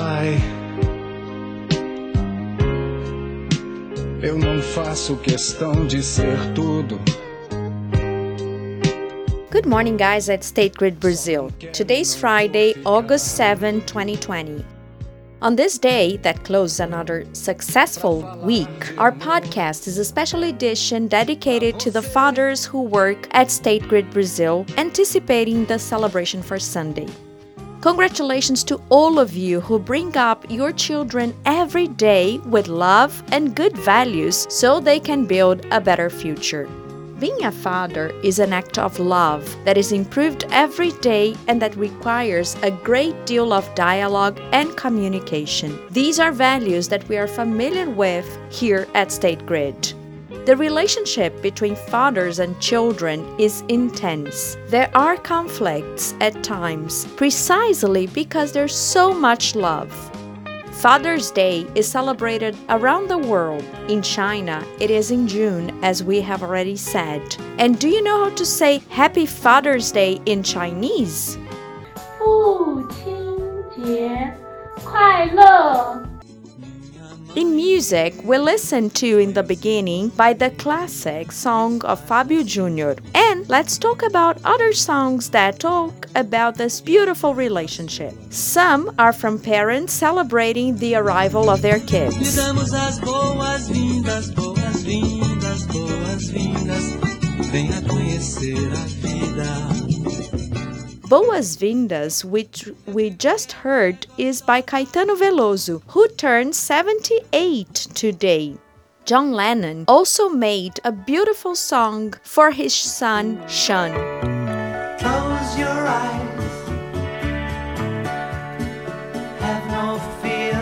pai. Eu não faço questão de ser tudo. Good morning, guys, at State Grid Brazil. Today's Friday, August 7, 2020. On this day that closes another successful week, our podcast is a special edition dedicated to the fathers who work at State Grid Brazil, anticipating the celebration for Sunday. Congratulations to all of you who bring up your children every day with love and good values so they can build a better future. Being a father is an act of love that is improved every day and that requires a great deal of dialogue and communication. These are values that we are familiar with here at State Grid. The relationship between fathers and children is intense. There are conflicts at times, precisely because there's so much love. Father's Day is celebrated around the world. In China, it is in June, as we have already said. And do you know how to say Happy Father's Day in Chinese? 父亲节快乐 The music we listened to in the beginning by the classic song of Fábio Júnior. And let's talk about other songs that talk about this beautiful relationship. Some are from parents celebrating the arrival of their kids. Lhe damos as boas-vindas, boas-vindas, boas-vindas. Venha conhecer a vida. Boas-vindas, which we just heard, is by Caetano Veloso, who turned 78 today. John Lennon also made a beautiful song for his son, Sean. Close your eyes. Have no fear.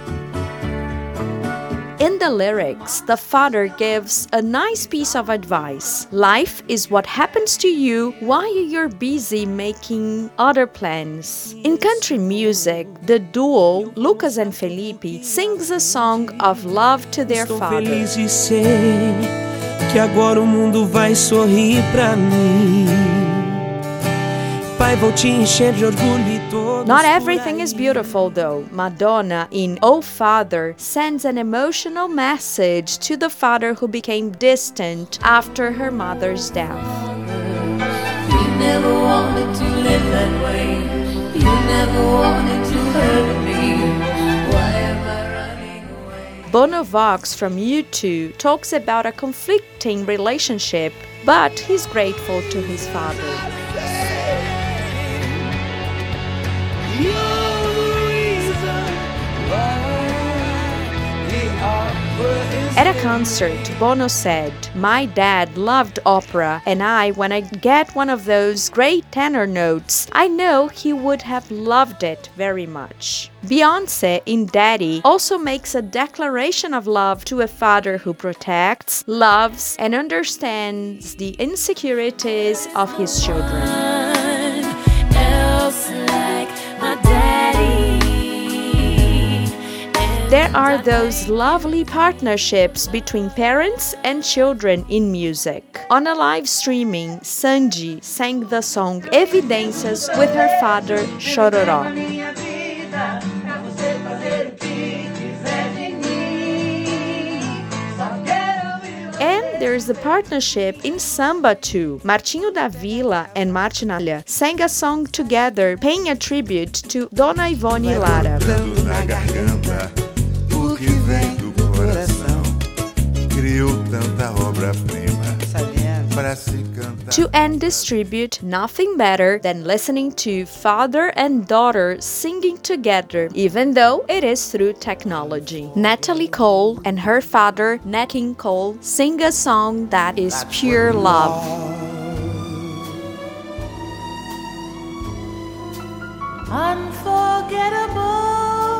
In the lyrics, the father gives a nice piece of advice. Life is what happens to you while you're busy making other plans. In country music, the duo Lucas and Felipe sings a song of love to their Estou father. feliz e sei que agora o mundo vai sorrir pra mim. Pai, vou te encher de orgulho e todos. Not everything is beautiful, though. Madonna, in Oh Father, sends an emotional message to the father who became distant after her mother's death. You never wanted to live that way. You never wanted to hurt me. Why am I running away? Bono Vox from U2 talks about a conflicting relationship, but he's grateful to his father. At a concert, Bono said, "My dad loved opera, and when I get one of those great tenor notes, I know he would have loved it very much." Beyoncé, in Daddy, also makes a declaration of love to a father who protects, loves, and understands the insecurities of his children. Else like my daddy. There are those lovely partnerships between parents and children in music. On a live streaming, Sandy sang the song Evidências with her father, Chororó. And there's the partnership in samba too. Martinho da Vila and Martinalha sang a song together paying a tribute to Dona Ivone Lara. Na garganta, o que vem do coração, criou tanta obra-prima para se cantar. To end this tribute, nothing better than listening to father and daughter singing together, even though it is through technology. Natalie Cole and her father, Nat King Cole, sing a song that is pure love. Unforgettable.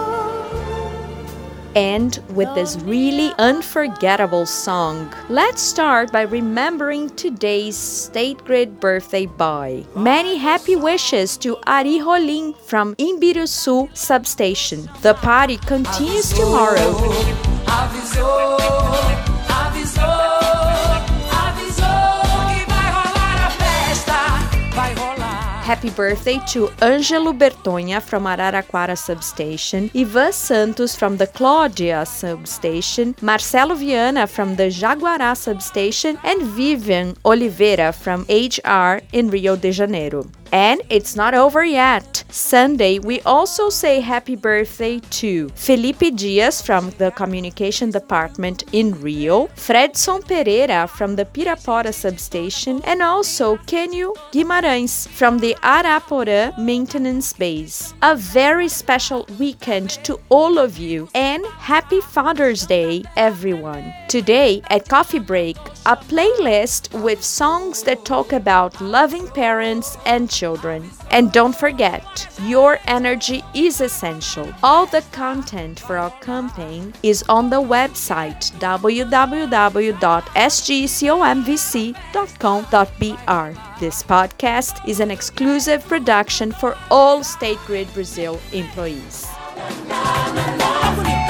And with this really unforgettable song, let's start by remembering today's State Grid birthday boy. Many happy wishes to Ari Rolim from Imbiruçu substation. The party continues tomorrow. Avisou que vai rolar a festa, vai rolar. Happy birthday to Ângelo Bertonha from Araraquara Substation, Ivan Santos from the Cláudia Substation, Marcelo Viana from the Jaguará Substation, and Vivian Oliveira from HR in Rio de Janeiro. And it's not over yet. Sunday, we also say happy birthday to Felipe Dias from the Communication Department in Rio, Fredson Pereira from the Pirapora Substation, and also Kenio Guimarães from the Araporã Maintenance Base. A very special weekend to all of you, and happy Father's Day, everyone. Today, at Coffee Break, a playlist with songs that talk about loving parents and children. And don't forget, your energy is essential. All the content for our campaign is on the website www.sgcomvc.com.br. This podcast is an exclusive production for all State Grid Brazil employees.